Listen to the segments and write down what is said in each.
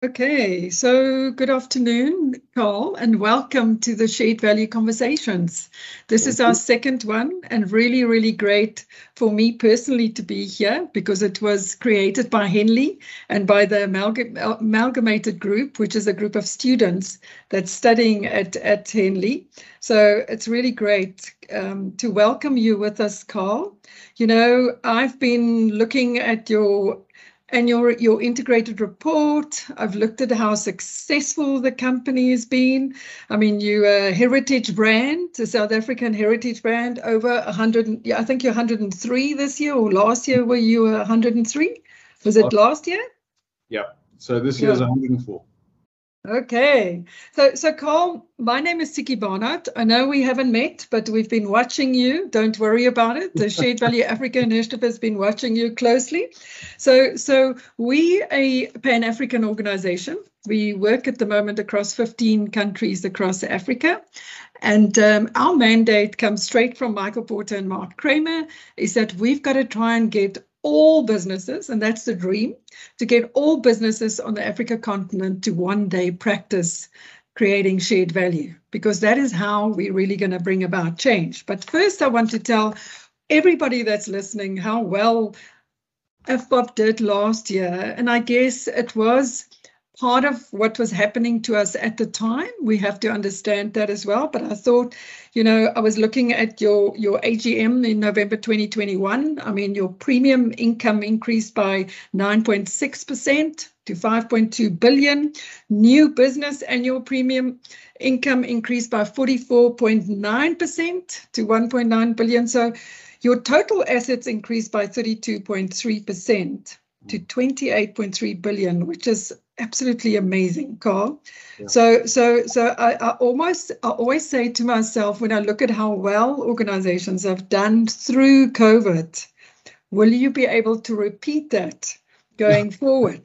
Okay, so good afternoon, Carl, and welcome to the Shared Value Conversations. This is Thank our you. second one, and really, really great for me personally to be here because it was created by Henley and by the Amalgamated Group, which is a group of students that's studying at Henley. So it's really great to welcome you with us, Carl. You know, I've been looking at your integrated report. I've looked at how successful the company has been. I mean, you're a heritage brand, a South African heritage brand, over 100. Yeah, I think you're 103 this year, or last year were you 103? Was it last year? Yeah. So this year is Yeah. 104. Okay. So Carl, my name is Tiki Barnard. I know we haven't met, but we've been watching you. Don't worry about it. The Shared Value Africa Initiative has been watching you closely. So we a Pan-African organization. We work at the moment across 15 countries across Africa. And our mandate comes straight from Michael Porter and Mark Kramer, is that we've got to try and get all businesses, and that's the dream, to get all businesses on the Africa continent to one day practice creating shared value, because that is how we're really going to bring about change. But first, I want to tell everybody that's listening how well FBOP did last year. And I guess it was part of what was happening to us at the time. We have to understand that as well. But I thought, you know, I was looking at your AGM in November 2021. I mean, your premium income increased by 9.6% to 5.2 billion. New business annual premium income increased by 44.9% to 1.9 billion. So your total assets increased by 32.3% to 28.3 billion, which is absolutely amazing, Carl. Yeah. So I always say to myself, when I look at how well organizations have done through COVID, will you be able to repeat that going forward?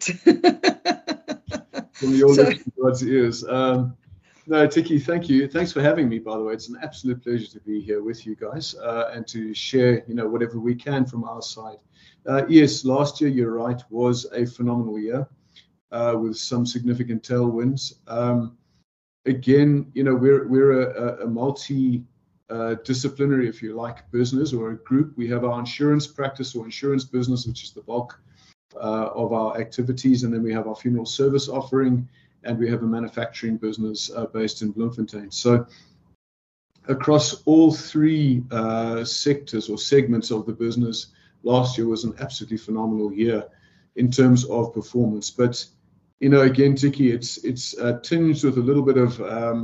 From your lips to God's ears. No, Tiki, thank you. Thanks for having me, by the way. It's an absolute pleasure to be here with you guys and to share, whatever we can from our side. Yes, last year, you're right, was a phenomenal year with some significant tailwinds. Again, we're a multi-disciplinary, if you like, business or a group. We have our insurance practice or insurance business, which is the bulk of our activities, and then we have our funeral service offering, and we have a manufacturing business based in Bloemfontein. So across all three sectors or segments of the business, last year was an absolutely phenomenal year in terms of performance. But again, Tiki, it's tinged with a little bit of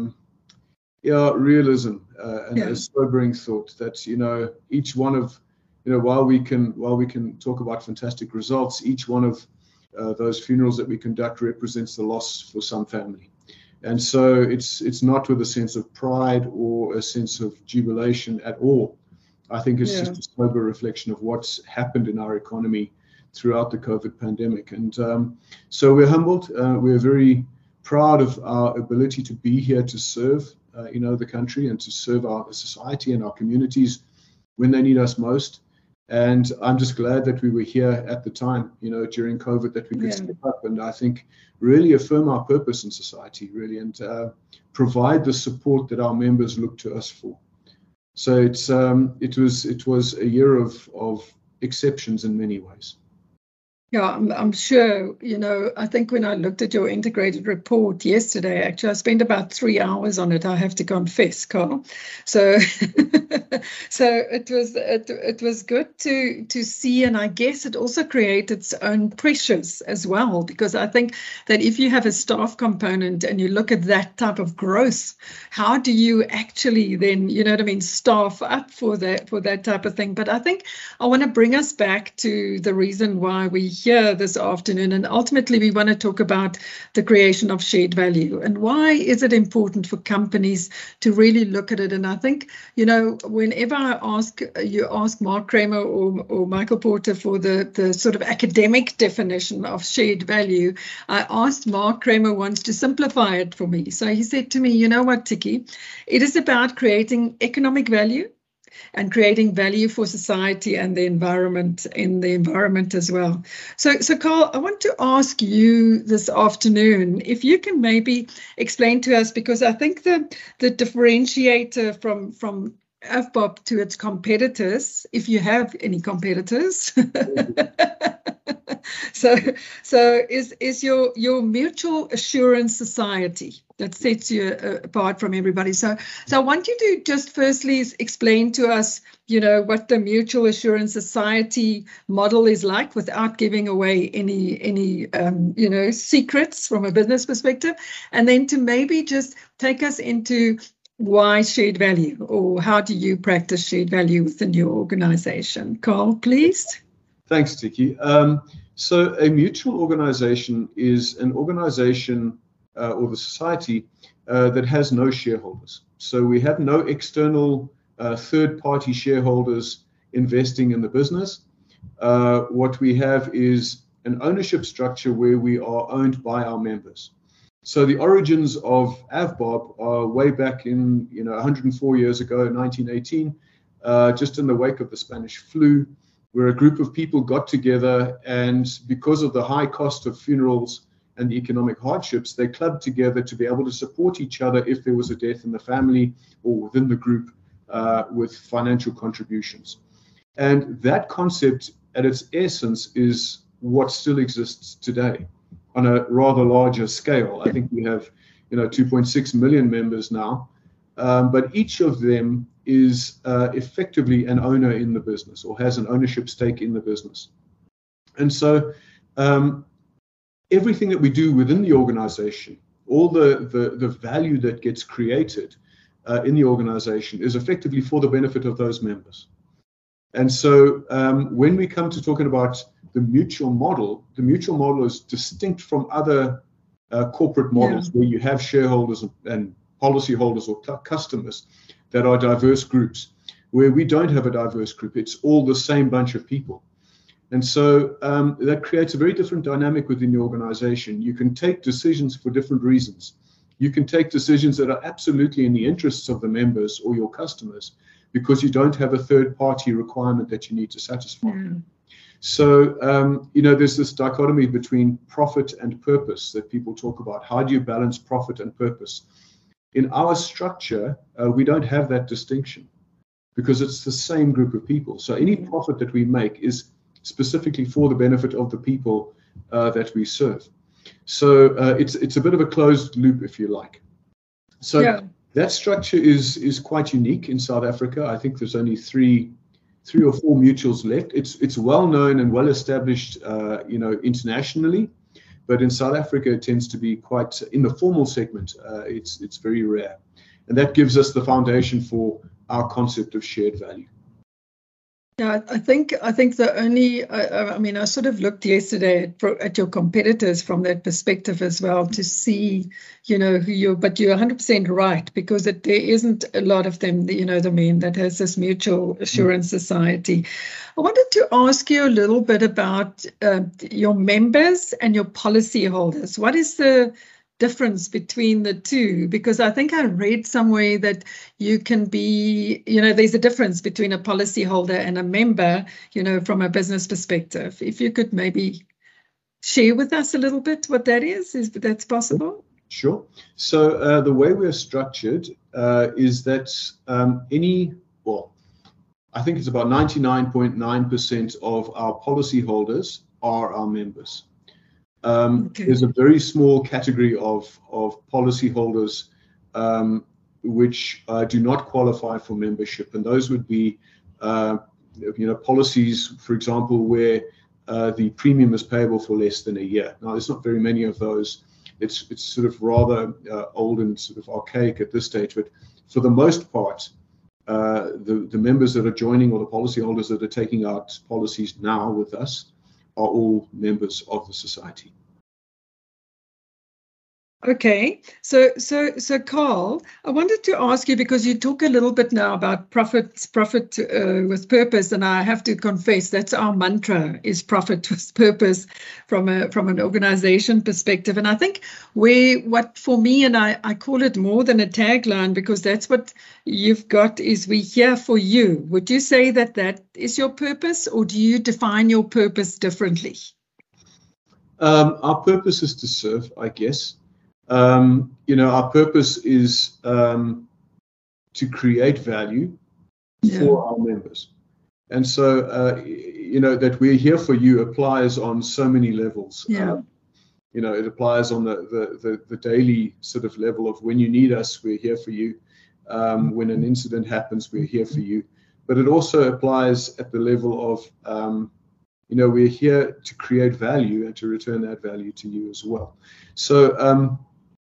realism and a sobering thought that each one of while we can talk about fantastic results, each one of those funerals that we conduct represents the loss for some family. And so it's not with a sense of pride or a sense of jubilation at all. I think it's just a sober reflection of what's happened in our economy throughout the COVID pandemic. And so we're humbled. We're very proud of our ability to be here to serve the country and to serve our society and our communities when they need us most. And I'm just glad that we were here at the time, during COVID, that we could step up and I think really affirm our purpose in society, really, and provide the support that our members look to us for. So it was a year of exceptions in many ways. Yeah, I'm sure, I think when I looked at your integrated report yesterday, actually, I spent about 3 hours on it, I have to confess, Carl. So it was good to see, and I guess it also created its own pressures as well, because I think that if you have a staff component and you look at that type of growth, how do you actually then, staff up for that type of thing? But I think I want to bring us back to the reason why we here this afternoon, and ultimately we want to talk about the creation of shared value and why is it important for companies to really look at it. And I think, whenever I ask Mark Kramer or Michael Porter for the sort of academic definition of shared value, I asked Mark Kramer once to simplify it for me. So he said to me, you know what, Tiki, it is about creating economic value and creating value for society and the environment, as well. So Carl, I want to ask you this afternoon if you can maybe explain to us, because I think the differentiator from AVBOB to its competitors, if you have any competitors, so is your mutual assurance society that sets you apart from everybody. So I want you to just firstly explain to us, what the mutual assurance society model is like, without giving away any secrets from a business perspective, and then to maybe just take us into why shared value, or how do you practice shared value within your organization? Carl, please. Thanks, Tiki. So a mutual organization is an organization or the society that has no shareholders. So we have no external third-party shareholders investing in the business. What we have is an ownership structure where we are owned by our members. So the origins of AVBOB are way back in 104 years ago, 1918, just in the wake of the Spanish flu, where a group of people got together, and because of the high cost of funerals and the economic hardships, they clubbed together to be able to support each other if there was a death in the family or within the group with financial contributions. And that concept at its essence is what still exists today on a rather larger scale. I think we have 2.6 million members now, but each of them is effectively an owner in the business, or has an ownership stake in the business. And so everything that we do within the organization, all the value that gets created in the organization, is effectively for the benefit of those members. And so when we come to talking about the mutual model is distinct from other corporate models where you have shareholders and policyholders or customers that are diverse groups. Where we don't have a diverse group, it's all the same bunch of people. And so that creates a very different dynamic within the organization. You can take decisions for different reasons. You can take decisions that are absolutely in the interests of the members or your customers, because you don't have a third-party requirement that you need to satisfy. So, there's this dichotomy between profit and purpose that people talk about. How do you balance profit and purpose? In our structure, we don't have that distinction, because it's the same group of people. So any profit that we make is specifically for the benefit of the people that we serve. So it's a bit of a closed loop, if you like. So that structure is quite unique in South Africa. I think there's only three or four mutuals left. It's well known and well established, internationally, but in South Africa it tends to be quite in the formal segment. It's very rare, and that gives us the foundation for our concept of shared value. Yeah, I think the only, I sort of looked yesterday at your competitors from that perspective as well, to see, but you're 100% right, because there isn't a lot of them, the men that has this mutual assurance society. I wanted to ask you a little bit about your members and your policyholders. What is the difference between the two? Because I think I read somewhere that you can be, there's a difference between a policyholder and a member, from a business perspective. If you could maybe share with us a little bit what that is that's possible? Sure. So the way we're structured is that I think it's about 99.9% of our policyholders are our members. There's a very small category of policyholders which do not qualify for membership, and those would be policies, for example, where the premium is payable for less than a year. Now, there's not very many of those. It's sort of rather old and sort of archaic at this stage, but for the most part, the members that are joining, or the policyholders that are taking out policies now with us, are all members of the society. Okay, so Carl, I wanted to ask you, because you talk a little bit now about profit with purpose, and I have to confess that's our mantra, is profit with purpose from an organization perspective. And I think what for me, and I call it more than a tagline, because that's what you've got, is we here for you. Would you say that is your purpose, or do you define your purpose differently? Our purpose is to serve, I guess. Our purpose is to create value for our members. And so, that we're here for you applies on so many levels. It applies on the daily sort of level of when you need us, we're here for you. When an incident happens, we're here for you. But it also applies at the level of, we're here to create value and to return that value to you as well. So,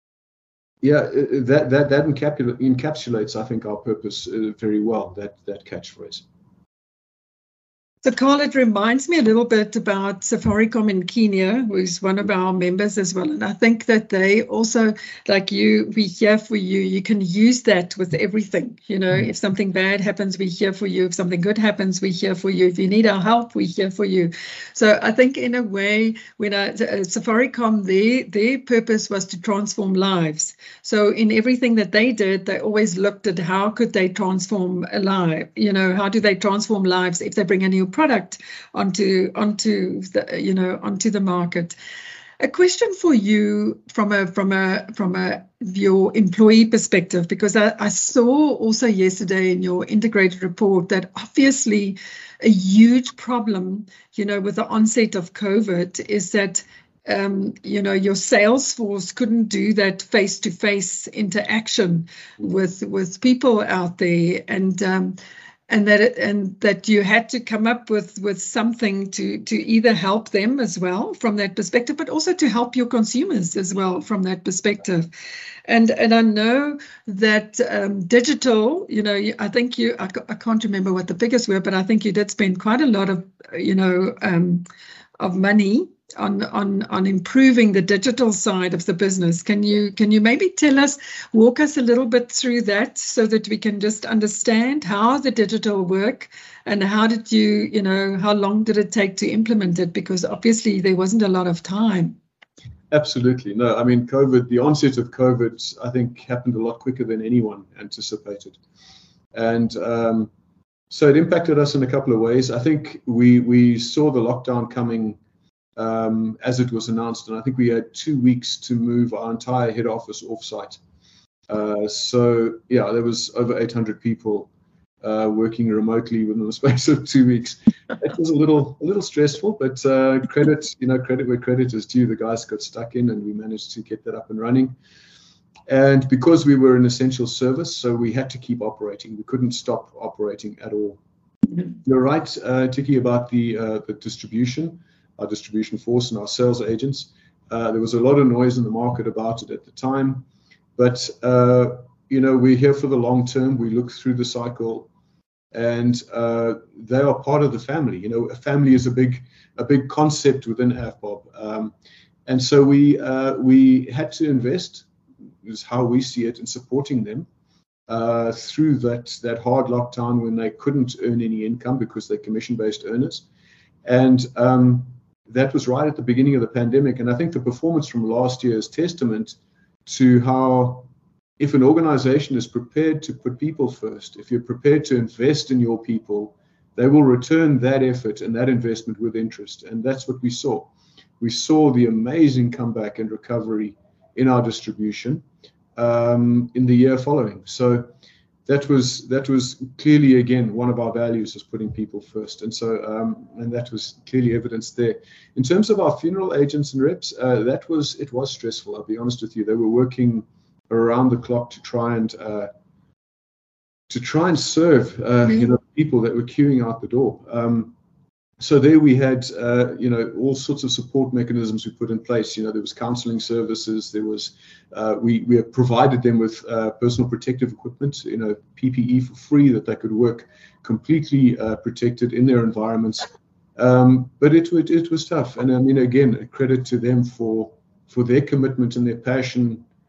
that encapsulates, I think, our purpose very well, that catchphrase. So, Carl, it reminds me a little bit about Safaricom in Kenya, who is one of our members as well. And I think that they also, like you, we're here for you. You can use that with everything. If something bad happens, we're here for you. If something good happens, we're here for you. If you need our help, we're here for you. So I think in a way, when Safaricom, their purpose was to transform lives. So in everything that they did, they always looked at how could they transform a life. How do they transform lives if they bring a new product onto the market. A question for you from your employee perspective, because I saw also yesterday in your integrated report that obviously a huge problem, with the onset of COVID is that your sales force couldn't do that face-to-face interaction with people out there, and that you had to come up with something to either help them as well from that perspective, but also to help your consumers as well from that perspective. And I know that digital, I think I can't remember what the figures were, but I think you did spend quite a lot of, of money on improving the digital side of the business. Can you maybe walk us a little bit through that, so that we can just understand how the digital work, and how did how long did it take to implement it? Because obviously there wasn't a lot of time. Absolutely. No, I mean, the onset of COVID, I think, happened a lot quicker than anyone anticipated. And so it impacted us in a couple of ways. I think we saw the lockdown coming as it was announced, and I think we had 2 weeks to move our entire head office offsite. There was over 800 people working remotely within the space of 2 weeks. It was a little stressful, but credit where credit is due. The guys got stuck in, and we managed to get that up and running. And because we were an essential service, so we had to keep operating. We couldn't stop operating at all. Mm-hmm. You're right, Tiki, about the distribution. Our distribution force and our sales agents. There was a lot of noise in the market about it at the time, but we're here for the long term. We look through the cycle, and they are part of the family. A family is a big concept within AFBOB, and so we had to invest, is how we see it, in supporting them through that hard lockdown when they couldn't earn any income because they're commission-based earners, and that was right at the beginning of the pandemic. And I think the performance from last year is testament to how, if an organization is prepared to put people first, if you're prepared to invest in your people, they will return that effort and that investment with interest. And that's what we saw. We saw the amazing comeback and recovery in our distribution in the year following. So that was clearly, again, one of our values, is putting people first. And so, and that was clearly evidenced there. In terms of our funeral agents and reps, it was stressful. I'll be honest with you. They were working around the clock to try and serve, people that were queuing out the door. So there we had, all sorts of support mechanisms we put in place. There was counseling services. There was, we provided them with personal protective equipment, PPE for free, that they could work completely protected in their environments. But it was tough. And I mean, again, a credit to them for their commitment and their passion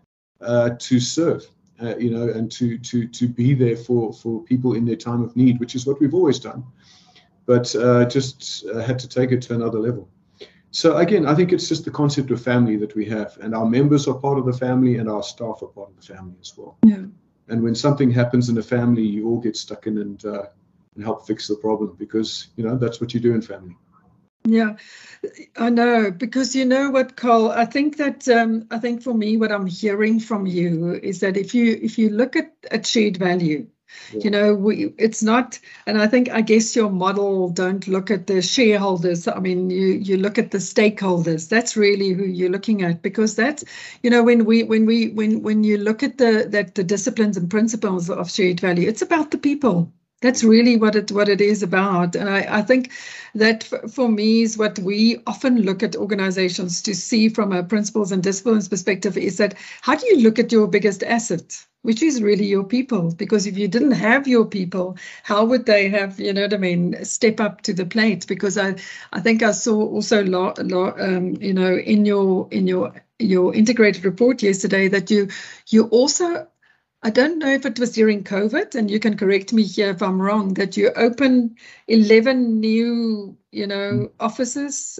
to serve, and to be there for people in their time of need, which is what we've always done, but just had to take it to another level. So again, I think it's just the concept of family that we have, and our members are part of the family, and our staff are part of the family as well. Yeah. And when something happens in a family, you all get stuck in and help fix the problem, because that's what you do in family. Yeah, I know, because you know what, Carl, I think that I think for me, what I'm hearing from you is that if you look at shared value, it's not, and I guess your model don't look at the shareholders. I mean, you look at the stakeholders. That's really who you're looking at, because that's, when you look at the disciplines and principles of shared value, it's about the people. That's really what it is about. And I think that for me is what we often look at organizations to see from a principles and disciplines perspective, is that how do you look at your biggest asset, which is really your people? Because if you didn't have your people, how would they have, step up to the plate? Because I think I saw also in your integrated report yesterday that you also, I don't know if it was during COVID, and you can correct me here if I'm wrong, that you opened 11 new, offices.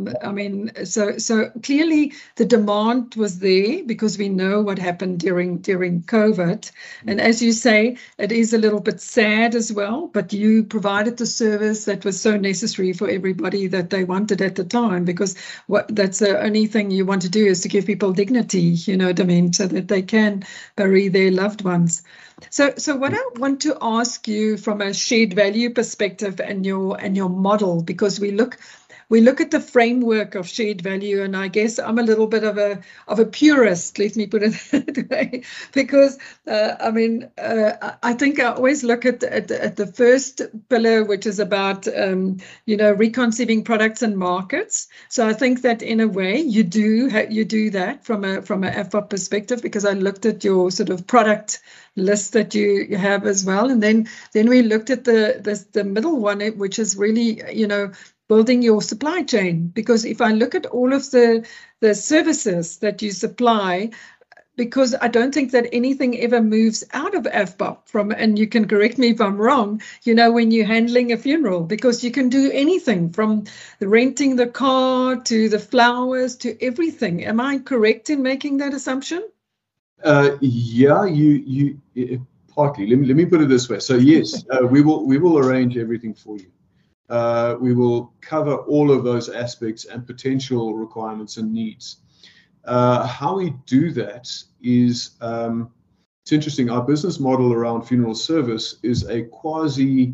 So clearly the demand was there, because we know what happened during COVID. And as you say, it is a little bit sad as well, but you provided the service that was so necessary for everybody that they wanted at the time, because that's the only thing you want to do, is to give people dignity, so that they can bury their loved ones. So what I want to ask you from a shared value perspective and your model, because we look at the framework of shared value, and I guess I'm a little bit of a purist, let me put it that way, because I think I always look at the first pillar, which is about reconceiving products and markets. So I think that in a way you do that from a FOP perspective, because I looked at your sort of product list that you have as well, and then we looked at the middle one, which is really building your supply chain. Because if I look at all of the services that you supply, because I don't think that anything ever moves out of AFBOP and you can correct me if I'm wrong, when you're handling a funeral, because you can do anything from renting the car to the flowers to everything. Am I correct in making that assumption? Yeah, you partly. Let me put it this way. So yes, we will arrange everything for you. We will cover all of those aspects and potential requirements and needs. How we do that is, it's interesting. Our business model around funeral service is a quasi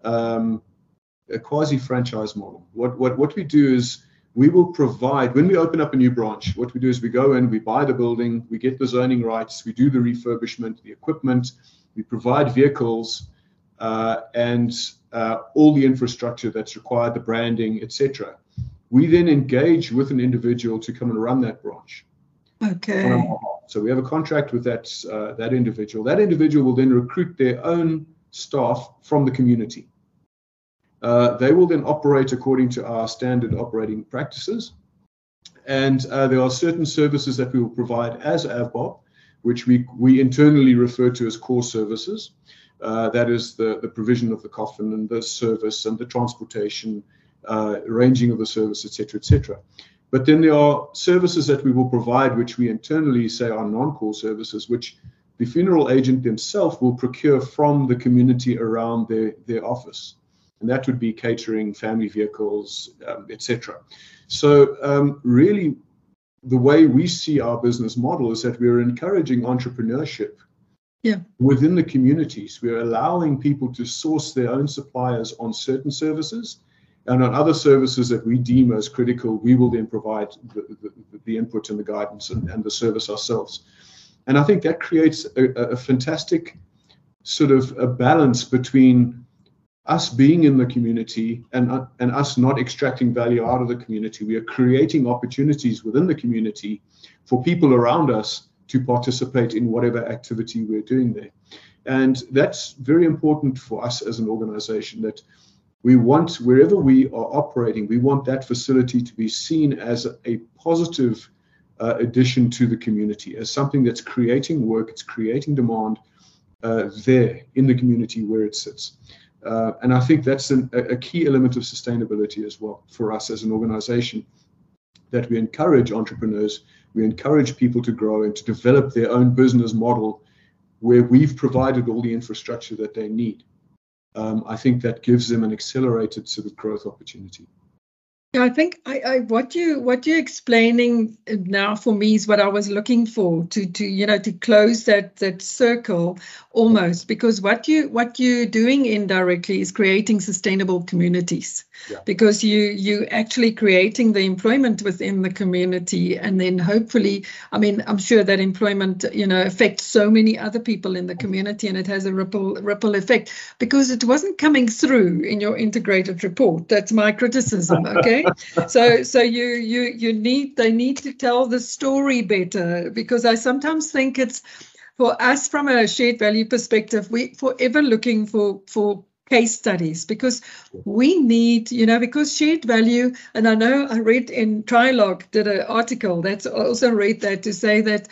franchise model. What we do is, we will provide, when we open up a new branch, what we do is we go in, we buy the building, we get the zoning rights, we do the refurbishment, the equipment, we provide vehicles, and all the infrastructure that's required, the branding, etc. We then engage with an individual to come and run that branch. Okay. So we have a contract with that individual. That individual will then recruit their own staff from the community. They will then operate according to our standard operating practices. And there are certain services that we will provide as AVBOP, which we internally refer to as core services. That is the provision of the coffin and the service and the transportation, arranging of the service, etc., etc. But then there are services that we will provide, which we internally say are non-core services, which the funeral agent themselves will procure from the community around their office. And that would be catering, family vehicles, etc. So really, the way we see our business model is that we're encouraging entrepreneurship within the communities. We're allowing people to source their own suppliers on certain services, and on other services that we deem as critical, we will then provide the input and the guidance and the service ourselves. And I think that creates a fantastic sort of a balance between us being in the community and us not extracting value out of the community. We are creating opportunities within the community for people around us to participate in whatever activity we're doing there. And that's very important for us as an organization, that we want, wherever we are operating, we want that facility to be seen as a positive addition to the community, as something that's creating work, it's creating demand there in the community where it sits. And I think that's a key element of sustainability as well for us as an organization, that we encourage entrepreneurs, we encourage people to grow and to develop their own business model where we've provided all the infrastructure that they need. I think that gives them an accelerated sort of growth opportunity. Yeah, I think what you're explaining now for me is what I was looking for to close that circle almost, because what you're doing indirectly is creating sustainable communities, because you actually creating the employment within the community, and then hopefully, I mean, I'm sure that employment affects so many other people in the community, and it has a ripple effect, because it wasn't coming through in your integrated report. That's my criticism. Okay. So they need to tell the story better, because I sometimes think it's, for us from a shared value perspective, we forever looking for case studies, because we need, because shared value, and I know I read in Trilog did an article that's also read that to say that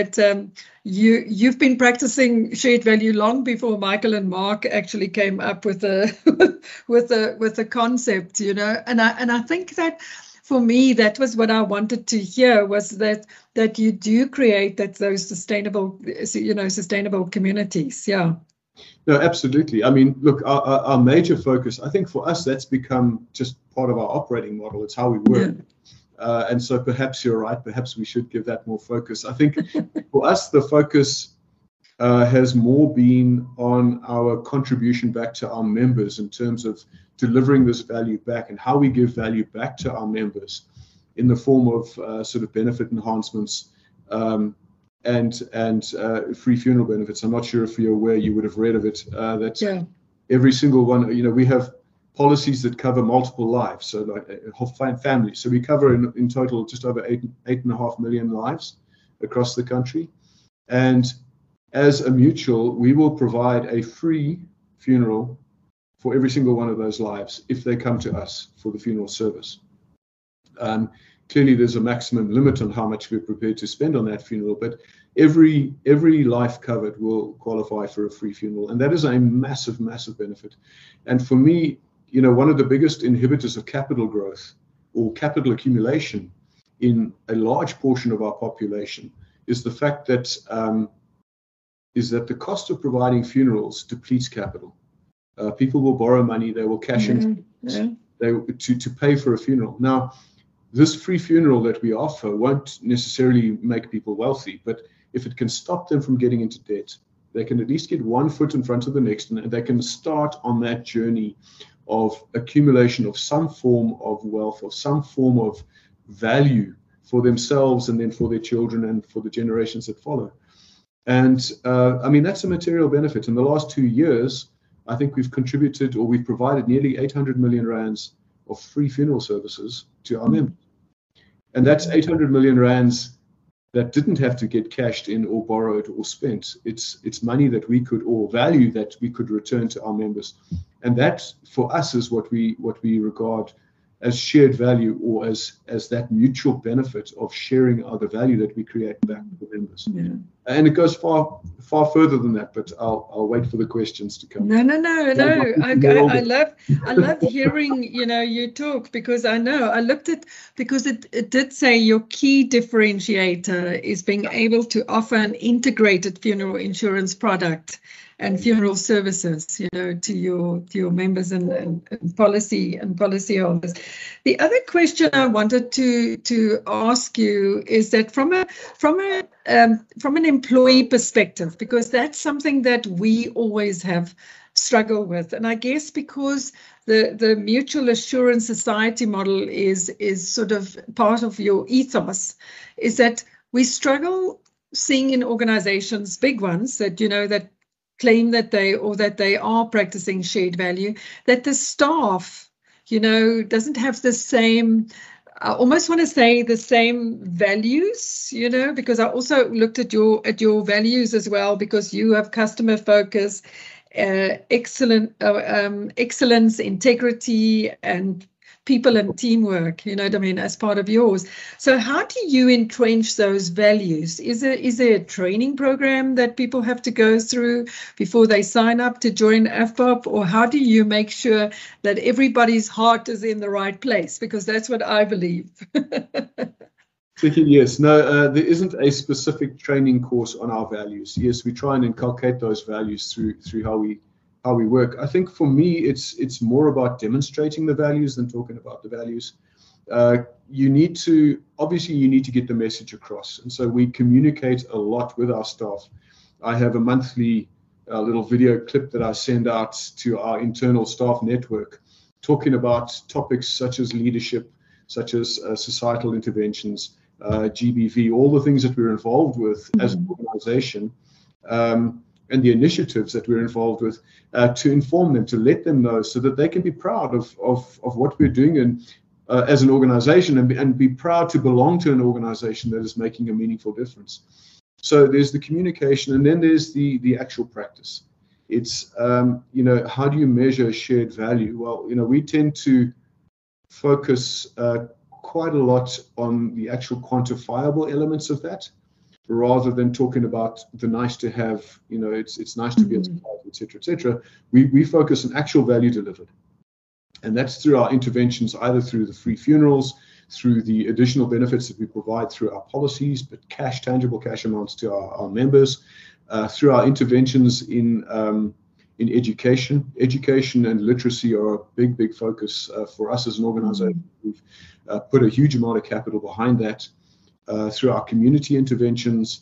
you've been practicing shared value long before Michael and Mark actually came up with the concept, and I think that for me, that was what I wanted to hear, was that you do create those sustainable communities. Yeah. No, absolutely. I mean, look, our major focus, I think for us, that's become just part of our operating model. It's how we work. Yeah. And so perhaps you're right. Perhaps we should give that more focus. I think for us, the focus has more been on our contribution back to our members in terms of delivering this value back, and how we give value back to our members in the form of sort of benefit enhancements and free funeral benefits. I'm not sure if you're aware, you would have read of it, that every single one, we have policies that cover multiple lives, so like a whole family. So we cover in total just over 8.5 million lives across the country. And as a mutual, we will provide a free funeral for every single one of those lives if they come to us for the funeral service. Clearly, there's a maximum limit on how much we're prepared to spend on that funeral, but every life covered will qualify for a free funeral, and that is a massive, massive benefit. And for me, one of the biggest inhibitors of capital growth or capital accumulation in a large portion of our population is the fact that the cost of providing funerals depletes capital. People will borrow money, they will cash in to pay for a funeral. Now, this free funeral that we offer won't necessarily make people wealthy, but if it can stop them from getting into debt, they can at least get one foot in front of the next, and they can start on that journey of accumulation of some form of wealth, of some form of value for themselves and then for their children and for the generations that follow. And I mean, that's a material benefit. In the last 2 years, I think we've contributed, or we've provided nearly 800 million rands of free funeral services to our members. And that's 800 million rands that didn't have to get cashed in or borrowed or spent. It's money that we could, or value that we could return to our members. And that for us is what we regard as shared value, or as that mutual benefit of sharing the value that we create back to the members. Yeah. And it goes far further than that, but I'll wait for the questions to come. No. I love hearing you talk, because I looked at, because it did say your key differentiator is being able to offer an integrated funeral insurance product and funeral services, to your members and policy holders. The other question I wanted to ask you is that from an employee perspective, because that's something that we always have struggled with, and I guess because the Mutual Assurance Society model is sort of part of your ethos, is that we struggle seeing in organizations, big ones, that that claim that they are practicing shared value, that the staff, doesn't have the same, I almost want to say the same values, because I also looked at your values as well, because you have customer focus, excellence, integrity, and people and teamwork, you know what I mean, as part of yours. So how do you entrench those values? Is there a training program that people have to go through before they sign up to join AFBOP, or how do you make sure that everybody's heart is in the right place? Because that's what I believe. Yes, no, there isn't a specific training course on our values. Yes, we try and inculcate those values through how we work. I think for me, it's more about demonstrating the values than talking about the values. You need to get the message across, and so we communicate a lot with our staff. I have a monthly little video clip that I send out to our internal staff network, talking about topics such as leadership, such as societal interventions, GBV, all the things that we're involved with as an organization, and the initiatives that we're involved with, to inform them, to let them know, so that they can be proud of what we're doing and as an organization, and be proud to belong to an organization that is making a meaningful difference. So there's the communication, and then there's the actual practice. It's how do you measure shared value? Well, we tend to focus quite a lot on the actual quantifiable elements of that, rather than talking about the nice to have. It's nice to be inspired, etc., etc. We focus on actual value delivered, and that's through our interventions, either through the free funerals, through the additional benefits that we provide through our policies, but tangible cash amounts to our members, through our interventions in education. Education and literacy are a big focus for us as an organization. We've put a huge amount of capital behind that, through our community interventions.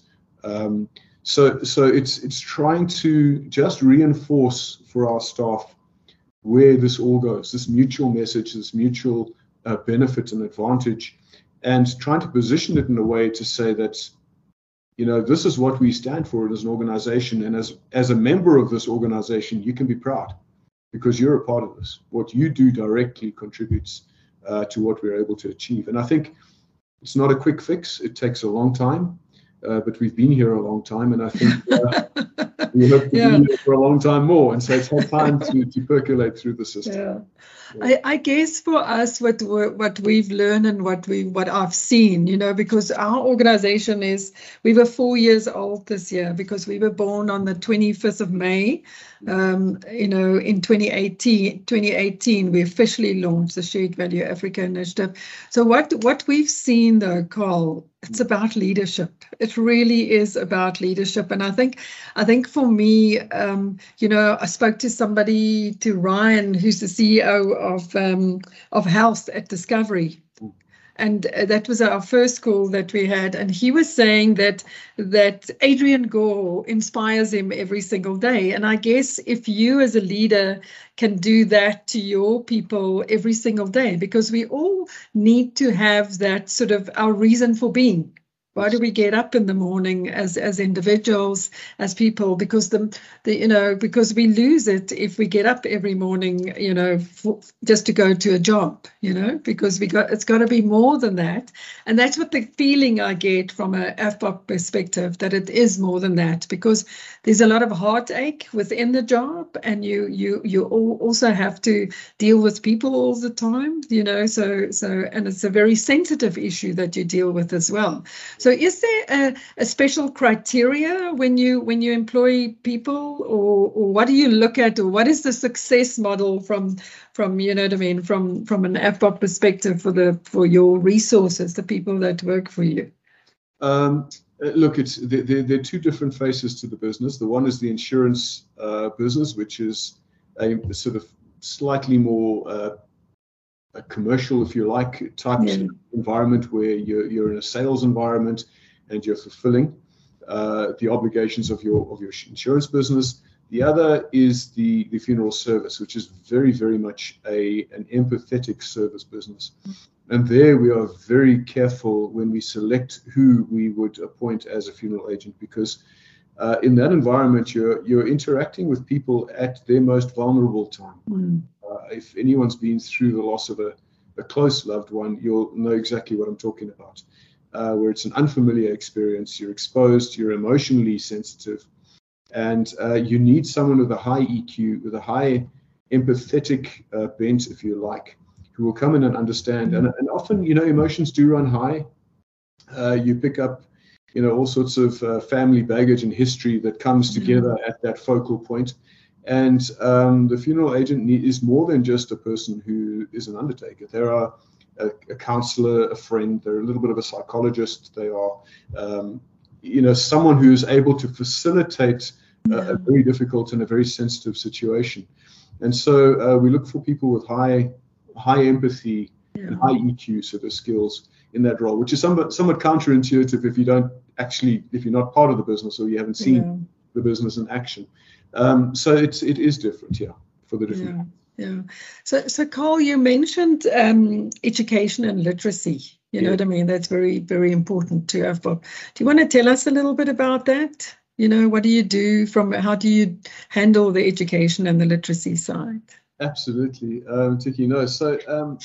So it's trying to just reinforce for our staff where this all goes, this mutual message, this mutual benefit and advantage, and trying to position it in a way to say that, this is what we stand for as an organization, and as a member of this organization, you can be proud because you're a part of this. What you do directly contributes to what we're able to achieve. And I think it's not a quick fix. It takes a long time, but we've been here a long time, and I think we hope to be here for a long time more. And so it's had time to percolate through the system. Yeah. I guess for us, what we've learned and what I've seen, because our organization we were 4 years old this year, because we were born on the 25th of May. In 2018, we officially launched the Shared Value Africa initiative. So what we've seen, though, Carl, it's about leadership. It really is about leadership. And I think for me, I spoke to Ryan, who's the CEO of Health at Discovery. And that was our first call that we had. And he was saying that Adrian Gore inspires him every single day. And I guess if you as a leader can do that to your people every single day, because we all need to have that sort of our reason for being. Why do we get up in the morning as individuals, as people? Because because we lose it if we get up every morning, just to go to a job, because it's got to be more than that. And that's what the feeling I get from a AFBOP perspective, that it is more than that, because there's a lot of heartache within the job, and you also have to deal with people all the time, so and it's a very sensitive issue that you deal with as well. So is there a special criteria when you employ people, or what do you look at, or what is the success model from from an AFBOP perspective for your resources, the people that work for you? Look, there are two different faces to the business. The one is the insurance business, which is a sort of slightly more a commercial, if you like, type of environment, where you're in a sales environment and you're fulfilling the obligations of your insurance business. The other is the funeral service, which is very, very much an empathetic service business. And there we are very careful when we select who we would appoint as a funeral agent, because in that environment, you're interacting with people at their most vulnerable time. If anyone's been through the loss of a close loved one, you'll know exactly what I'm talking about, where it's an unfamiliar experience. You're exposed, you're emotionally sensitive, and you need someone with a high EQ, with a high empathetic bent, if you like, who will come in and understand. And often, emotions do run high. You pick up, all sorts of family baggage and history that comes together at that focal point. And the funeral agent is more than just a person who is an undertaker. There are a counselor, a friend, they're a little bit of a psychologist. They are, someone who's able to facilitate a very difficult and a very sensitive situation. And so we look for people with high empathy and high EQ sort of skills in that role, which is somewhat counterintuitive if you're not part of the business or you haven't seen the business in action. So it is different, for the different. Yeah. So Carl, you mentioned education and literacy. You know what I mean? That's very, very important to have. Bob, do you want to tell us a little bit about that? What do you do how do you handle the education and the literacy side? Absolutely, Tiki. So,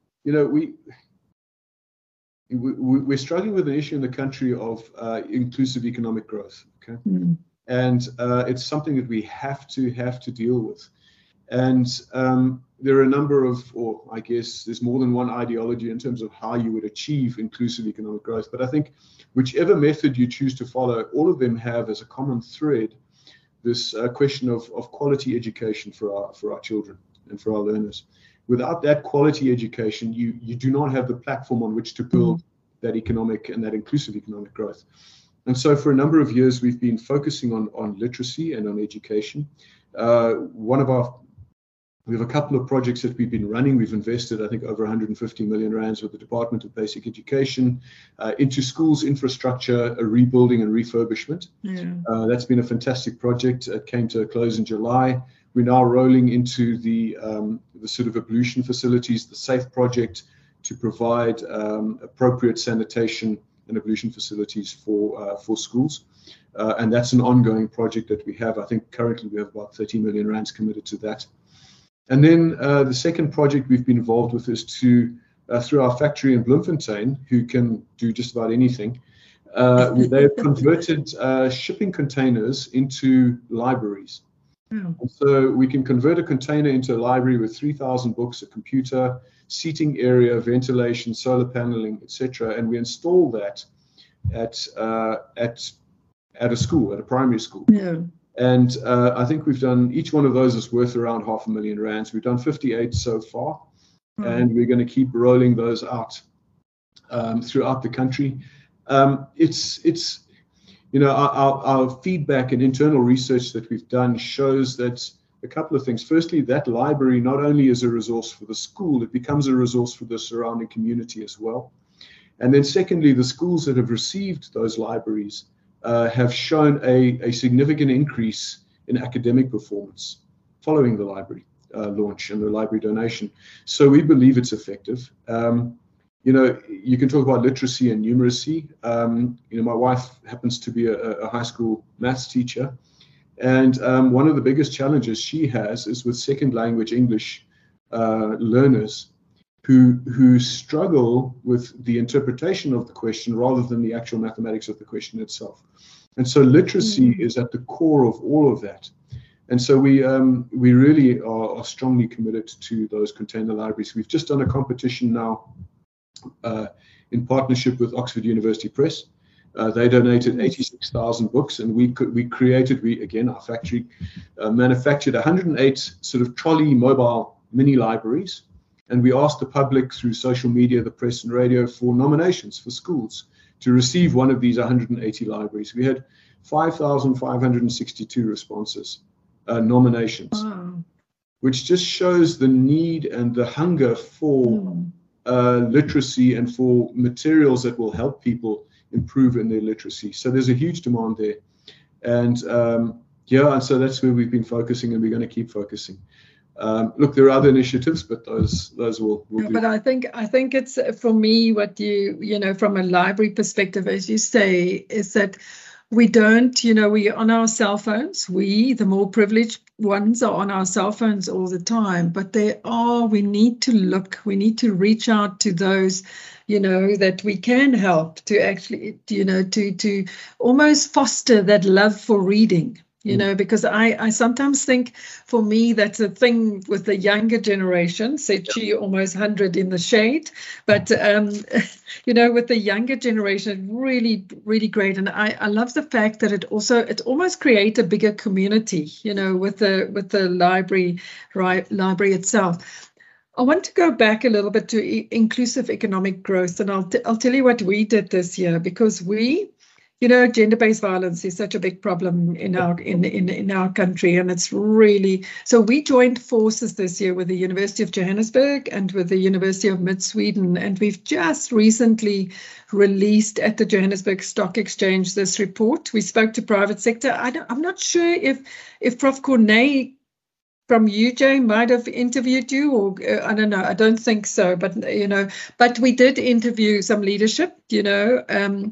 we're struggling with an issue in the country of inclusive economic growth. Okay. And it's something that we have to deal with. And there are a number of, or I guess there's more than one ideology in terms of how you would achieve inclusive economic growth. But I think whichever method you choose to follow, all of them have as a common thread this question of quality education for our children and for our learners. Without that quality education, you do not have the platform on which to build that economic and that inclusive economic growth. And so for a number of years, we've been focusing on literacy and on education. We have a couple of projects that we've been running. We've invested, I think, over 150 million rands with the Department of Basic Education into schools infrastructure, a rebuilding and refurbishment. That's been a fantastic project. It came to a close in July. We're now rolling into the sort of ablution facilities, the SAFE project, to provide appropriate sanitation and ablution facilities for schools. And that's an ongoing project that we have. I think currently we have about 30 million rands committed to that. And then the second project we've been involved with is through our factory in Bloemfontein, who can do just about anything. They've converted shipping containers into libraries. And so we can convert a container into a library with 3,000 books, a computer, seating area, ventilation, solar paneling, etc. And we install that at a school, at a primary school. And I think we've done, each one of those is worth around 500,000 rands. We've done 58 so far, and we're going to keep rolling those out throughout the country. It's our feedback and internal research that we've done shows that a couple of things. Firstly, that library not only is a resource for the school, it becomes a resource for the surrounding community as well. And then secondly, the schools that have received those libraries have shown a significant increase in academic performance following the library launch and the library donation. So we believe it's effective. You can talk about literacy and numeracy. My wife happens to be a high school maths teacher. And one of the biggest challenges she has is with second language English learners who struggle with the interpretation of the question rather than the actual mathematics of the question itself. And so literacy is at the core of all of that. And so we really are strongly committed to those container libraries. We've just done a competition now in partnership with Oxford University Press. They donated 86,000 books, and our factory manufactured 108 sort of trolley mobile mini libraries. And we asked the public through social media, the press and radio for nominations for schools to receive one of these 180 libraries. We had 5,562 responses, nominations, which just shows the need and the hunger for literacy and for materials that will help people improve in their literacy. So there's a huge demand there. And and so that's where we've been focusing, and we're going to keep focusing. Look, there are other initiatives, but those will do. But I think it's, for me, what from a library perspective, as you say, is that we don't, we're on our cell phones. The more privileged ones are on our cell phones all the time. But we need to reach out to those, that we can help to actually, to almost foster that love for reading. you know, because I sometimes think for me that's a thing with the younger generation. Said she, almost 100 in the shade, but you know, with the younger generation, really, really great. And I love the fact that it almost creates a bigger community, you know, with the library itself. I want to go back a little bit to inclusive economic growth, and I'll tell you what we did this year, because you know, gender-based violence is such a big problem in our country, and it's really, so we joined forces this year with the University of Johannesburg and with the University of Mid-Sweden, and we've just recently released at the Johannesburg Stock Exchange this report. We spoke to private sector. I'm not sure if Prof. Corneille from UJ might have interviewed you, or I don't know. I don't think so, but you know, but we did interview some leadership, you know,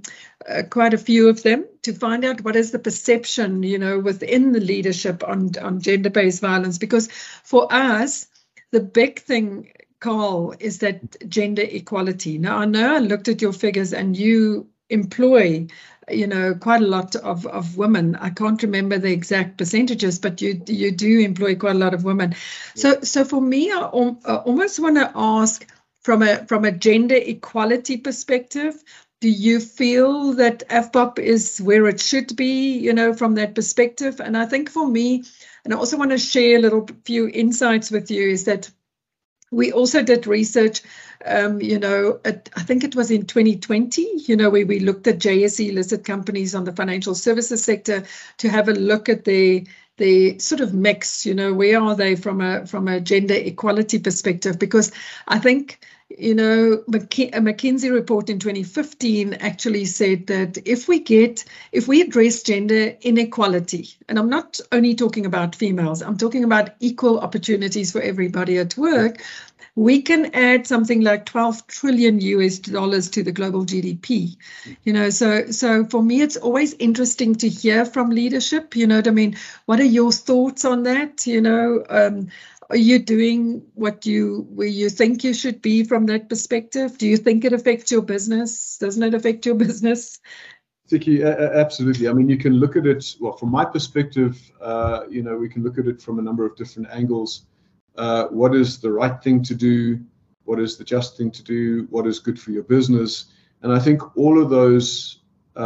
quite a few of them, to find out what is the perception, you know, within the leadership on gender-based violence. Because for us, the big thing, Carl, is that gender equality. Now, I know I looked at your figures, and you employ, you know, quite a lot of women. I can't remember the exact percentages, but you do employ quite a lot of women. So for me, I almost want to ask, from a gender equality perspective, do you feel that AVPOP is where it should be, you know, from that perspective? And I think for me, and I also want to share a little few insights with you, is that we also did research, you know, I think it was in 2020, you know, where we looked at JSE listed companies on the financial services sector to have a look at the sort of mix, you know, where are they from a gender equality perspective? Because I think, you know, a McKinsey report in 2015 actually said that if we address gender inequality, and I'm not only talking about females, I'm talking about equal opportunities for everybody at work, we can add something like $12 trillion to the global GDP. You know, so for me, it's always interesting to hear from leadership. You know what I mean? What are your thoughts on that? You know, are you doing where you think you should be from that perspective? Do you think it affects your business? Doesn't it affect your business? Tiki, absolutely. I mean, you can look at it, well, from my perspective, you know, we can look at it from a number of different angles. What is the right thing to do? What is the just thing to do? What is good for your business? And I think all of those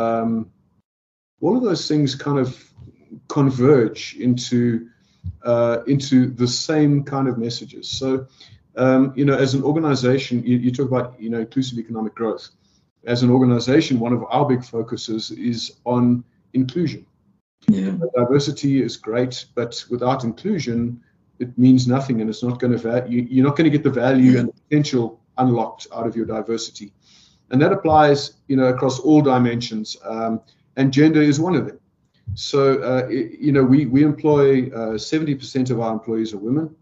things kind of converge into the same kind of messages. So, you know, as an organization, you talk about, you know, inclusive economic growth. As an organization, one of our big focuses is on inclusion. Yeah. Diversity is great, but without inclusion, it means nothing, and it's not going to you're not going to get the value and the potential unlocked out of your diversity. And that applies, you know, across all dimensions, and gender is one of them. So, you know, we employ 70% of our employees are women,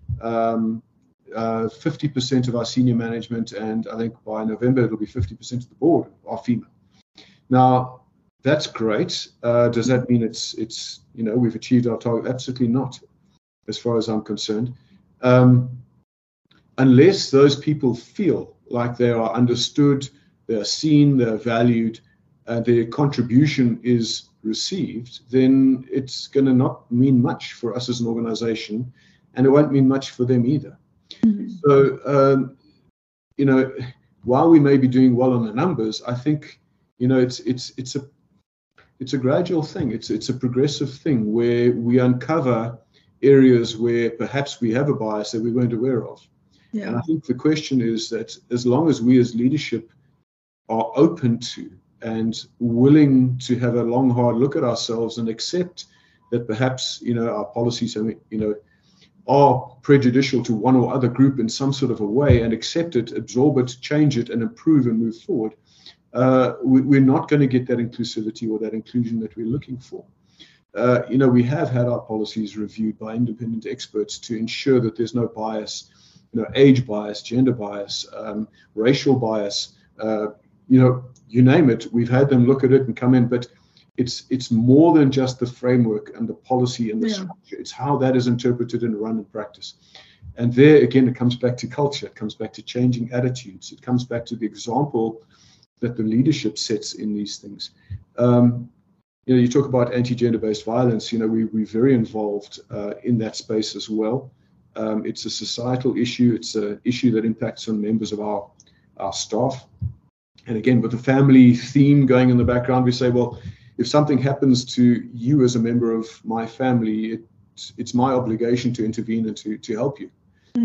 50% of our senior management, and I think by November it'll be 50% of the board are female. Now, that's great. Does that mean it's you know, we've achieved our target? Absolutely not, as far as I'm concerned. Unless those people feel like they are understood, they are seen, they are valued, their contribution is received, then it's going to not mean much for us as an organization, and it won't mean much for them either. Mm-hmm. So, you know, while we may be doing well on the numbers, I think, you know, it's a gradual thing. It's a progressive thing where we uncover areas where perhaps we have a bias that we weren't aware of. Yeah. And I think the question is that as long as we as leadership are open to and willing to have a long, hard look at ourselves and accept that perhaps, you know, our policies, you know, are prejudicial to one or other group in some sort of a way, and accept it, absorb it, change it, and improve and move forward, we're not going to get that inclusivity or that inclusion that we're looking for. You know, we have had our policies reviewed by independent experts to ensure that there's no bias, you know, age bias, gender bias, racial bias, you know, you name it. We've had them look at it and come in, but it's more than just the framework and the policy and the structure. It's how that is interpreted and run in practice. And there, again, it comes back to culture. It comes back to changing attitudes. It comes back to the example that the leadership sets in these things. you talk about anti-gender-based violence. We're very involved in that space as well. It's a societal issue. It's an issue that impacts on members of our staff. And again, with the family theme going in the background, we say, well, if something happens to you as a member of my family, it's my obligation to intervene and to help you.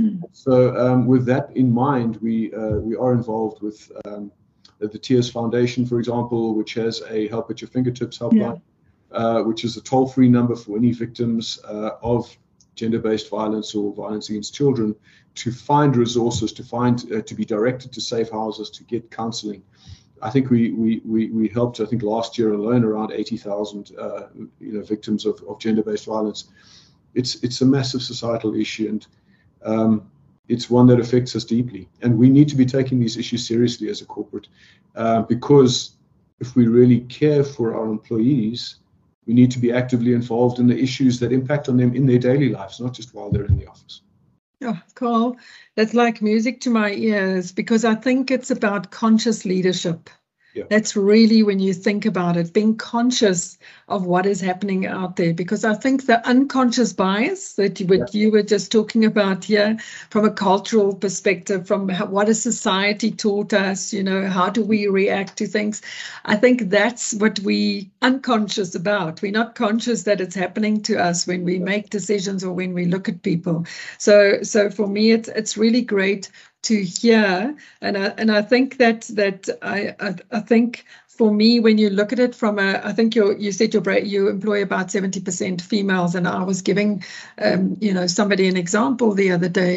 So with that in mind, we are involved with the Tears Foundation, for example, which has a Help at Your Fingertips helpline, which is a toll-free number for any victims of gender-based violence or violence against children to find resources, to be directed to safe houses, to get counseling. I think we helped, I think last year alone, around 80,000 victims of gender-based violence. It's a massive societal issue, and it's one that affects us deeply. And we need to be taking these issues seriously as a corporate, because if we really care for our employees, we need to be actively involved in the issues that impact on them in their daily lives, not just while they're in the office. Oh, Carl, that's like music to my ears, because I think it's about conscious leadership. Yeah. That's really, when you think about it, being conscious of what is happening out there, because I think the unconscious bias that you were just talking about here, from a cultural perspective, from what has society taught us, how do we react to things? I think that's what we unconscious about. We're not conscious that it's happening to us when we make decisions or when we look at people. So for me, it's really great to hear, and I think that I think for me, when you look at it from I think you said you employ about 70% females, and I was giving somebody an example the other day.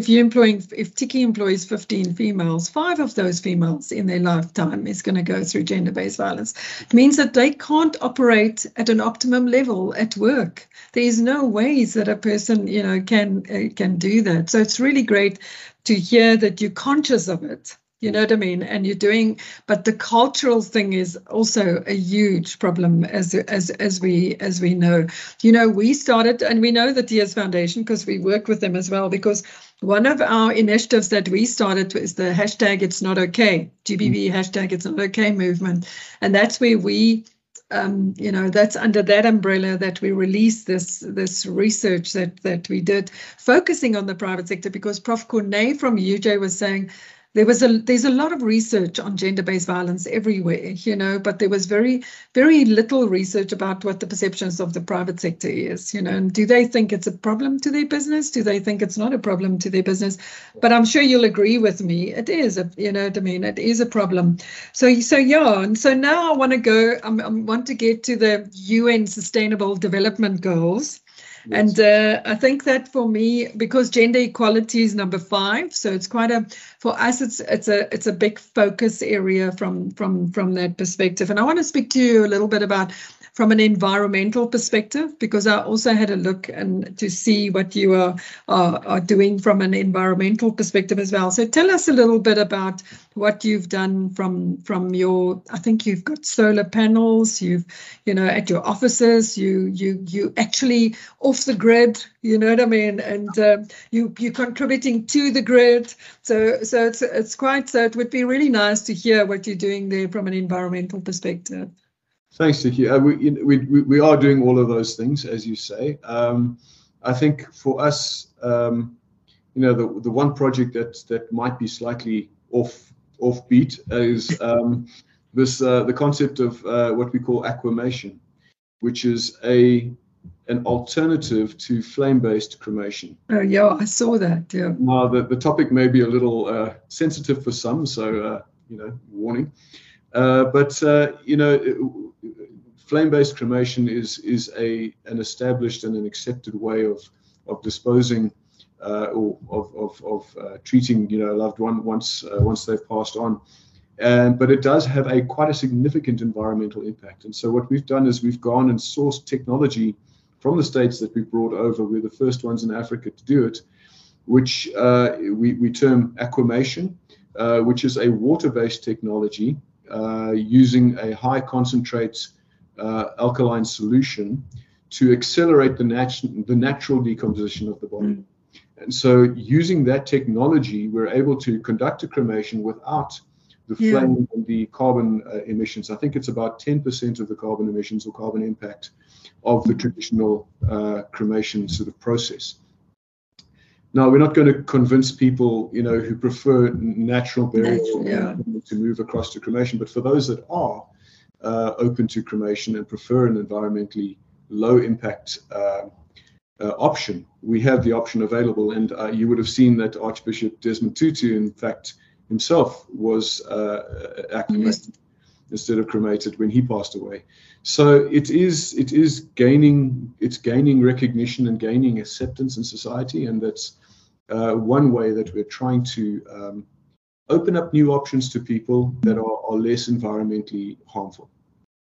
If Tiki employs 15 females, 5 of those females in their lifetime is going to go through gender-based violence. It means that they can't operate at an optimum level at work. There is no ways that a person can do that. So it's really great to hear that you're conscious of it, you know what I mean, and you're doing. But the cultural thing is also a huge problem, as we know. We started, and we know the Tears Foundation because we work with them as well. Because one of our initiatives that we started is the hashtag It's Not Okay, GBV hashtag It's Not Okay movement, and that's where we. That's under that umbrella that we released this research that we did, focusing on the private sector, because Prof. Cornet from UJ was saying there's a lot of research on gender-based violence everywhere, but there was very, very little research about what the perceptions of the private sector is, and do they think it's a problem to their business? Do they think it's not a problem to their business? But I'm sure you'll agree with me. It is, it is a problem. So yeah. And so now I want to go, I want to get to the UN Sustainable Development Goals. Yes. And I think that for me, because gender equality is number 5, so it's quite for us, it's a big focus area from that perspective. And I want to speak to you a little bit about from an environmental perspective, because I also had a look and to see what you are doing from an environmental perspective as well. So tell us a little bit about what you've done from your, I think you've got solar panels, you've, at your offices, you actually off the grid, you know what I mean? And you're contributing to the grid. So it's quite, so it would be really nice to hear what you're doing there from an environmental perspective. Thanks, Tiki. We are doing all of those things, as you say. I think for us, the one project that might be slightly offbeat is the concept of what we call aquamation, which is an alternative to flame-based cremation. Oh yeah, I saw that. Yeah. Now the topic may be a little sensitive for some, so warning. But flame-based cremation is an established and an accepted way of disposing or of treating a loved one once they've passed on. But it does have quite a significant environmental impact. And so what we've done is we've gone and sourced technology from the States that we brought over. We're the first ones in Africa to do it, which we term aquamation, which is a water-based technology using a high concentrate alkaline solution to accelerate the natural decomposition of the body. And so using that technology, we're able to conduct a cremation without the flame and the carbon emissions. I think it's about 10% of the carbon emissions or carbon impact of the traditional cremation sort of process. Now, we're not going to convince people, who prefer natural burial to move across to cremation, but for those that are open to cremation and prefer an environmentally low impact option, we have the option available. And you would have seen that Archbishop Desmond Tutu, in fact, himself was acclimated instead of cremated when he passed away. So it is gaining recognition and gaining acceptance in society, and that's one way that we're trying to open up new options to people that are less environmentally harmful.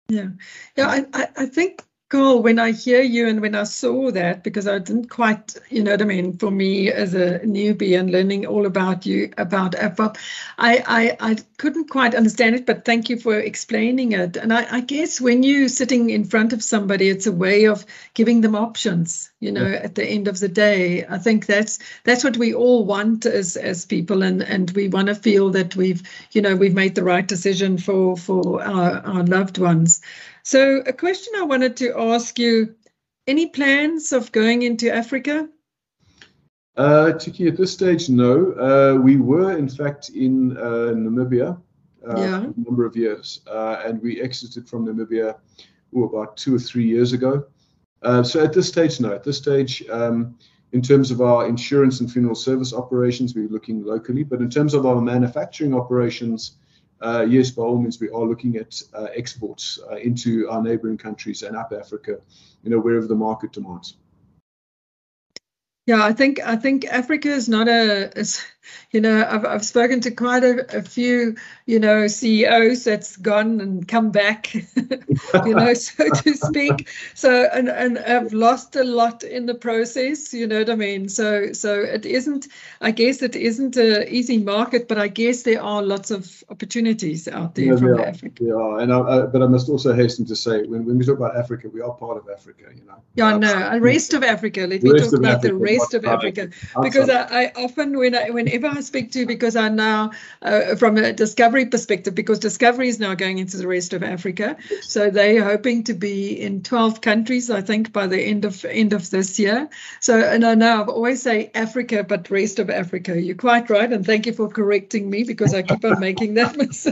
I think, Carl, when I hear you and when I saw that, because I didn't quite, for me as a newbie and learning all about you, about AFVAP, I couldn't quite understand it, but thank you for explaining it. And I guess when you're sitting in front of somebody, it's a way of giving them options, at the end of the day. I think that's what we all want as people, and we want to feel that we've made the right decision for our loved ones. So a question I wanted to ask you, any plans of going into Africa? Tiki, at this stage, no. We were, in fact, in Namibia for a number of years, and we exited from Namibia about 2 or 3 years ago. So at this stage, no. At this stage, in terms of our insurance and funeral service operations, we're looking locally. But in terms of our manufacturing operations, yes, by all means, we are looking at exports into our neighboring countries and up Africa, wherever the market demands. Yeah, I think Africa is not I've spoken to quite a few, CEOs that's gone and come back, so to speak. So, and have lost a lot in the process, you know what I mean? So it isn't an easy market, but I guess there are lots of opportunities out there from Africa. Yeah, but I must also hasten to say, when we talk about Africa, we are part of Africa, Yeah, no, the rest of Africa. Let me talk about the rest of Africa, because I often, whenever I speak to, because I now, from a Discovery perspective, because Discovery is now going into the rest of Africa, so they're hoping to be in 12 countries, I think, by the end of this year. So, and I know I've always say Africa, but rest of Africa. You're quite right, and thank you for correcting me, because I keep on making that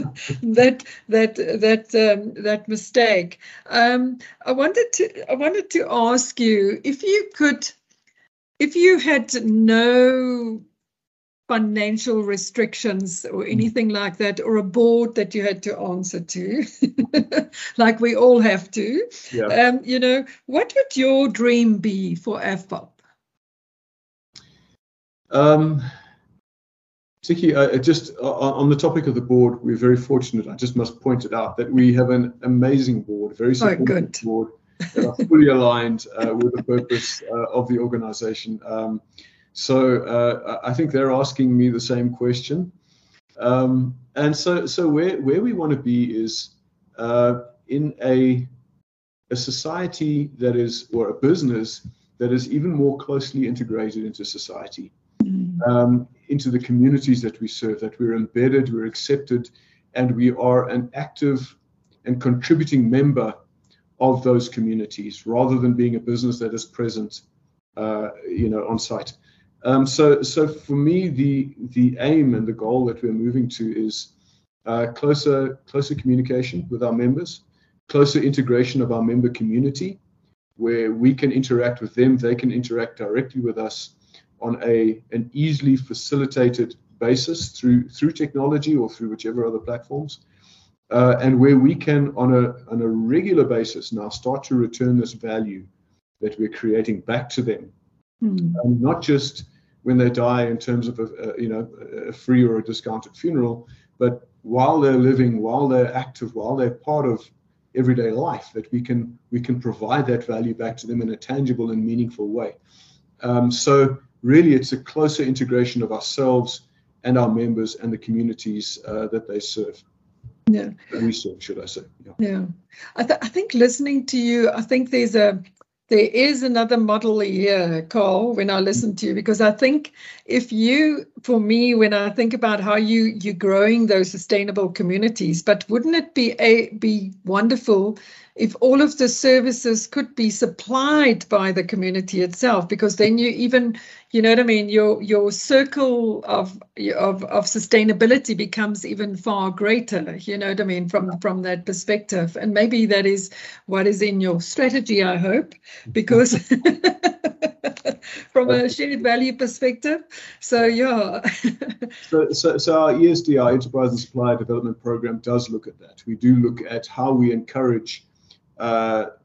mistake. I wanted to ask you if you had no financial restrictions or anything like that, or a board that you had to answer to, like we all have to, what would your dream be for AFVAP? Tiki, just on the topic of the board, we're very fortunate. I just must point it out that we have an amazing board, very supportive board that are fully aligned with the purpose of the organization. So I think they're asking me the same question. And so where we want to be is in a society that is, or a business that is even more closely integrated into society, into the communities that we serve, that we're embedded, we're accepted, and we are an active and contributing member of those communities, rather than being a business that is present, on site. So for me, the aim and the goal that we're moving to is closer communication with our members, closer integration of our member community, where we can interact with them, they can interact directly with us on an easily facilitated basis through technology or through whichever other platforms, and where we can on a regular basis now start to return this value that we're creating back to them, not just when they die in terms of a free or a discounted funeral, but while they're living, while they're active, while they're part of everyday life, that we can provide that value back to them in a tangible and meaningful way. So really, it's a closer integration of ourselves and our members and the communities that they serve. Yeah, that we serve, should I say? Yeah. I think listening to you, I think there's a there is another model here, Carl, when I listen to you, because I think for me, when I think about how you're growing those sustainable communities, but wouldn't it be wonderful if all of the services could be supplied by the community itself? Because then you know what I mean, your circle of sustainability becomes even far greater, you know what I mean, from that perspective. And maybe that is what is in your strategy, I hope, because from a shared value perspective. So yeah. So our ESD, our Enterprise and Supplier Development Program, does look at that. We do look at how we encourage our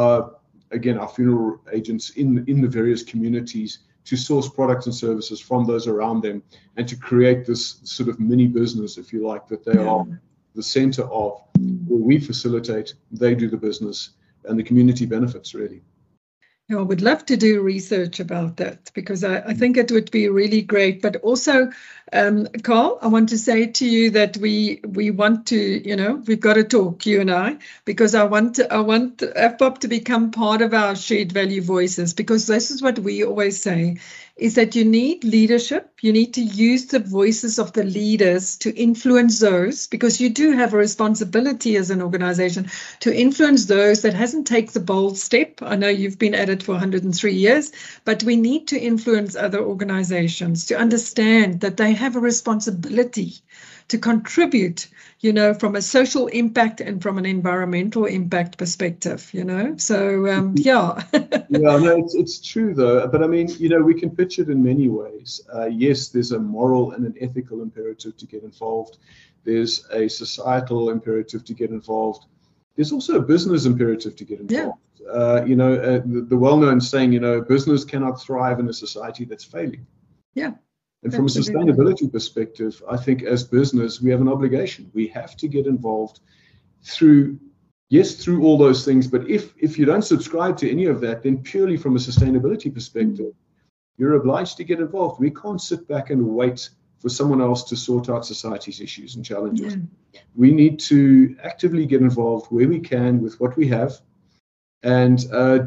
funeral agents in the various communities to source products and services from those around them, and to create this sort of mini business, if you like, that they are the center of, where we facilitate, they do the business, and the community benefits, really. I would love to do research about that, because I think it would be really great. But also, Carl, I want to say to you that we want to, we've got to talk, you and I, because I want FBOP to become part of our shared value voices, because this is what we always say, is that you need leadership. You need to use the voices of the leaders to influence those, because you do have a responsibility as an organization to influence those that hasn't taken the bold step. I know you've been at it for 103 years, but we need to influence other organizations to understand that they have a responsibility to contribute, from a social impact and from an environmental impact perspective, So, yeah. Yeah, no, it's true, though. But I mean, we can pitch it in many ways. Yes, there's a moral and an ethical imperative to get involved. There's a societal imperative to get involved. There's also a business imperative to get involved. Yeah. The well-known saying, business cannot thrive in a society that's failing. Yeah. And from a sustainability perspective, I think as business, we have an obligation. We have to get involved through all those things. But if you don't subscribe to any of that, then purely from a sustainability perspective, you're obliged to get involved. We can't sit back and wait for someone else to sort out society's issues and challenges. Yeah. We need to actively get involved where we can with what we have, and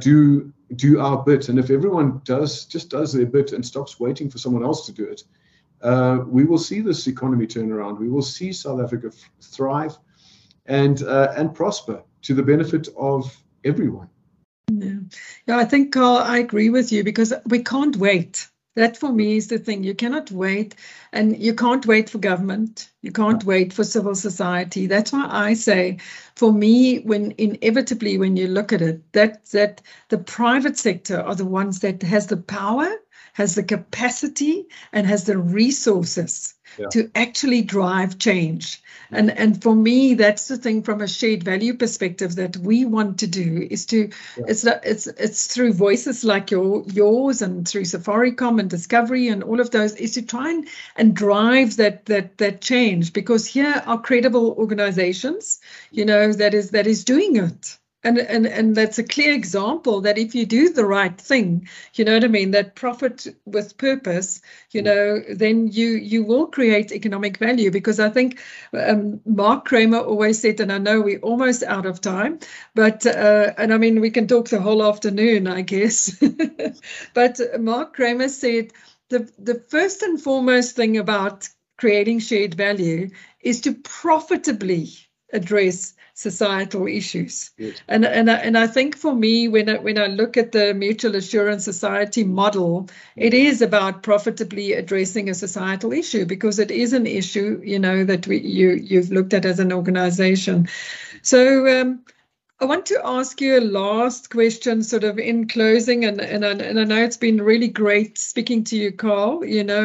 do our bit. And if everyone just does their bit and stops waiting for someone else to do it, we will see this economy turn around. We will see South Africa thrive and prosper to the benefit of everyone. Yeah, I think, Carl, I agree with you, because we can't wait. That for me is the thing. You cannot wait, and you can't wait for government. You can't wait for civil society. That's why I say, for me, when you look at it, that the private sector are the ones that has the power, has the capacity, and has the resources to actually drive change. And for me, that's the thing from a shared value perspective that we want to do, is to it's through voices like yours and through Safaricom and Discovery and all of those, is to try and drive that change, because here are credible organizations, that is doing it. And that's a clear example that if you do the right thing, that profit with purpose, then you will create economic value. Because I think Mark Kramer always said, and I know we're almost out of time, but and I mean, we can talk the whole afternoon, I guess. But Mark Kramer said the first and foremost thing about creating shared value is to profitably address societal issues. Yes. And I think for me, when I look at the Mutual Assurance Society model, it is about profitably addressing a societal issue, because it is an issue, that you've looked at as an organization. So I want to ask you a last question, sort of in closing, and I know it's been really great speaking to you, Carl.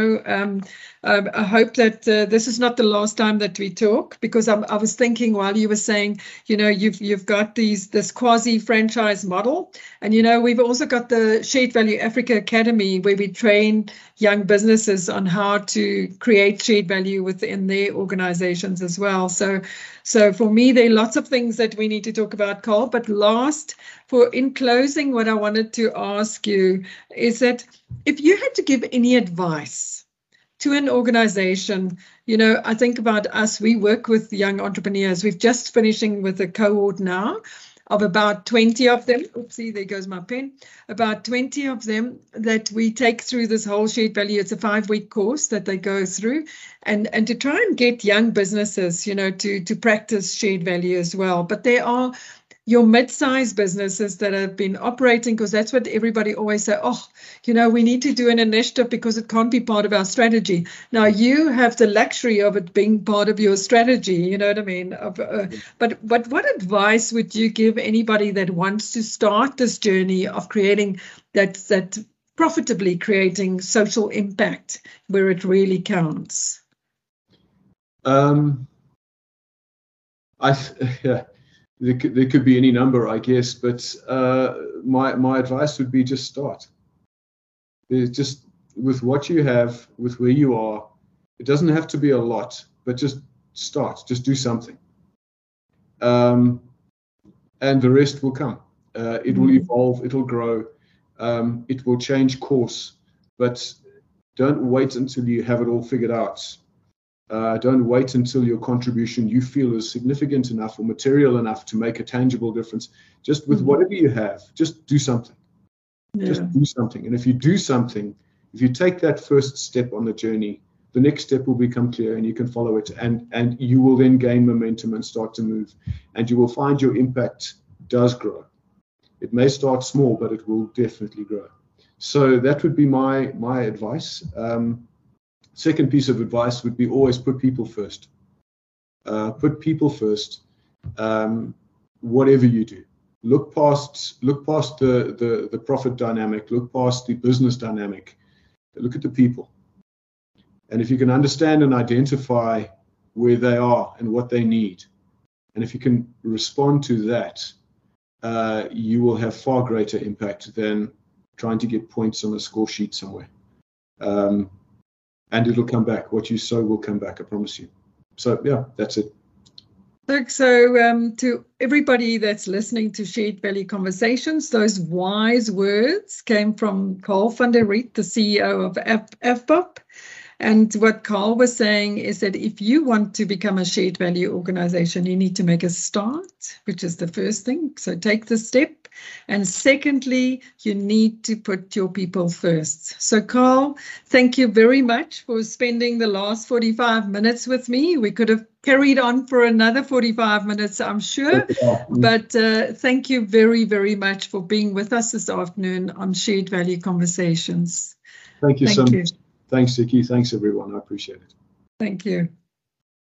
I hope that this is not the last time that we talk, because I was thinking while you were saying, you've got this quasi-franchise model, and we've also got the Shared Value Africa Academy, where we train young businesses on how to create shared value within their organizations as well. So for me, there are lots of things that we need to talk about, Carl. But in closing, what I wanted to ask you is that if you had to give any advice to an organization, I think about us, we work with young entrepreneurs. We've just finishing with a cohort now of about 20 of them. Oopsie, there goes my pen. About 20 of them that we take through this whole shared value. It's a 5-week course that they go through, and to try and get young businesses, to practice shared value as well. But there are your mid-sized businesses that have been operating, because that's what everybody always say, we need to do an initiative because it can't be part of our strategy. Now, you have the luxury of it being part of your strategy, you know what I mean? But what advice would you give anybody that wants to start this journey of creating that profitably creating social impact where it really counts? There could be any number, I guess, but my advice would be just start. Just with what you have, with where you are. It doesn't have to be a lot, but just start. Just do something, and the rest will come. It will evolve. It'll grow. It will change course, but don't wait until you have it all figured out. Don't wait until your contribution you feel is significant enough or material enough to make a tangible difference. Just with whatever you have, just do something. Yeah. Just do something. And if you do something, if you take that first step on the journey, the next step will become clear and you can follow it. And you will then gain momentum and start to move. And you will find your impact does grow. It may start small, but it will definitely grow. So that would be my advice. Second piece of advice would be always put people first. Put people first. Whatever you do, look past the profit dynamic. Look past the business dynamic. Look at the people. And if you can understand and identify where they are and what they need, and if you can respond to that, you will have far greater impact than trying to get points on a score sheet somewhere. And it'll come back. What you sow will come back, I promise you. So, yeah, that's it. So to everybody that's listening to Shared Value Conversations, those wise words came from Carl van der Riet, the CEO of AVBOP. And what Carl was saying is that if you want to become a shared value organization, you need to make a start, which is the first thing. So take the step. And secondly, you need to put your people first. So Carl, thank you very much for spending the last 45 minutes with me. We could have carried on for another 45 minutes, I'm sure. But thank you very, very much for being with us this afternoon on Shared Value Conversations. Thank you so much. Thanks, Ziki. Thanks, everyone. I appreciate it. Thank you.